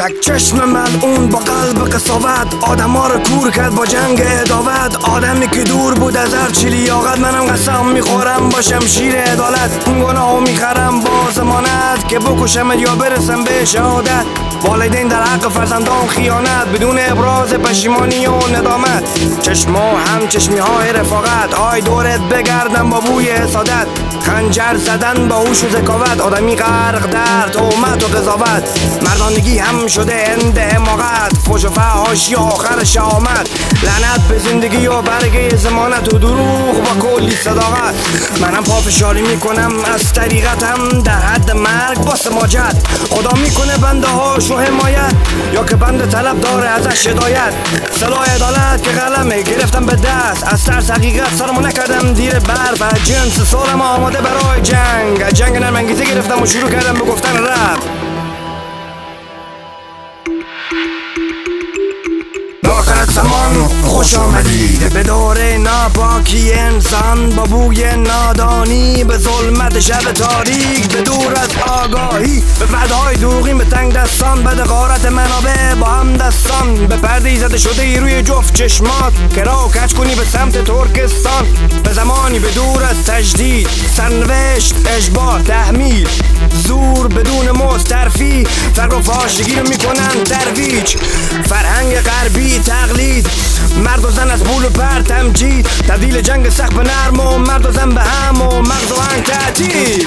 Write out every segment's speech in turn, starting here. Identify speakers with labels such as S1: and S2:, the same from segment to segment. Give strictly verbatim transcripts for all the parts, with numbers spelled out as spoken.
S1: تک چشم ملعون با قلب قساوت آدم ها رو کور کرد با جنگ عداوت. آدمی که دور بود از هر چی لیاقت، منم قسم میخورم با شمشیر عدالت. این گناهو میخرم با ضمانت که بکشم یا برسم به شهادت. والدین در حق فرزندان خیانت بدون ابراز پشیمانی و ندامت. چشما هم چشمی های رفاقت، آی دورت بگردم با بوی حسادت. خنجر زدن با هوش و ذکاوت، آدمی غرق در تهمت و قضاوت. مردانگی هم شده هند حماقت، فحش و فحاشی آخر شهامت. لعنت به زندگی و برگه ضمانت و دروغ با کلی صداقت. منم پافشاری میکنم از طریقتم در حد مرگ با سماجت. خدا میکنه بنده هاشو حمایت یا که بنده طلب داره ازش هدایت. سلاح عدالت که قلمه گرفتم به دست، از ترس حقیقت سرمو نکردم دیر برف. از جنس سالم آماده برای جنگ، از جنگ نرمانگیزه گرفتم و شروع کردم به گفتن رپ. آخر زمان خوش آمدید به دور ناپاکی انسان، با بوی نادانی به ظلمت شب تاریک، به دور از آگاهی به وعده‌های دروغین، به تنگ دستان بد غارت منابع با هم دستان. به پرده‌ای زده شده ای روی جفت چشمات که راه کج کنی به سمت ترکستان. به زمانی به دور از تجدید، سرنوشت، اجبار، تحمیل، زور بدون مزد، ترفیع، فقر و فاحشگی رو میکنن ترویج. فرهنگ غربی تقلید، مرد و زن از پول و پر تمجید، تبدیل جنگ سخت به نرم و مرد و زن به هم و مغز و هنگ تعطیل.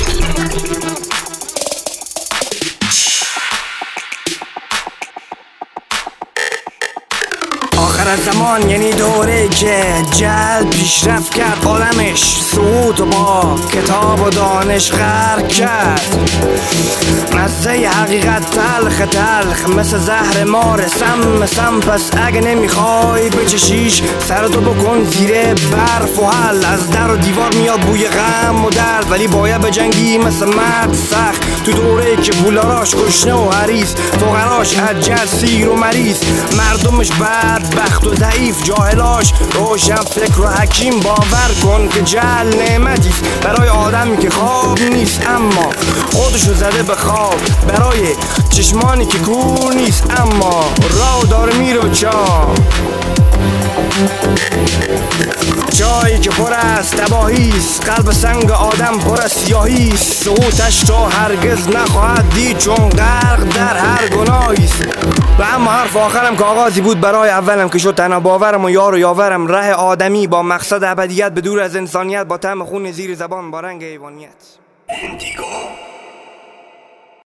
S1: آخر از زمان یعنی دوره که جلب پیشرفت کرد عالمش، سقوط و با کتاب و دانش غرق کرد. مزه حقیقت تلخ تلخ مثل زهر مار سم سم. پس اگه نمیخوای بچشیش سرتو بکن زیر برف و حل. از در و دیوار میاد بوی غم و درد، ولی باید به جنگی مثل مرد سخت. تو دوره که پولاراش گشنه و حریص، فقراش عجل سیر و مریض. مردمش بد بخت و ضعیف، جاهلاش روشن فکر و حکیم. باور کن که جهل نعمتیست برای آدمی که خواب نیست، اما خودشو زده به خواب. برای چشمانی که کور نیست، اما راه داره میره به چاه. جایی که پر از تباهیست، قلب سنگ آدم پر از سیاهیست. سقوطش تو هرگز نخواهد دید چون غرق در هر گناهیست. و اما حرف آخرم که آغازی بود برای اولم که شد تنها باورم و یار و یاورم. ره آدمی با مقصد ابدیت به دور از انسانیت، با طعم خون زیر زبان با رنگ حیوانیت.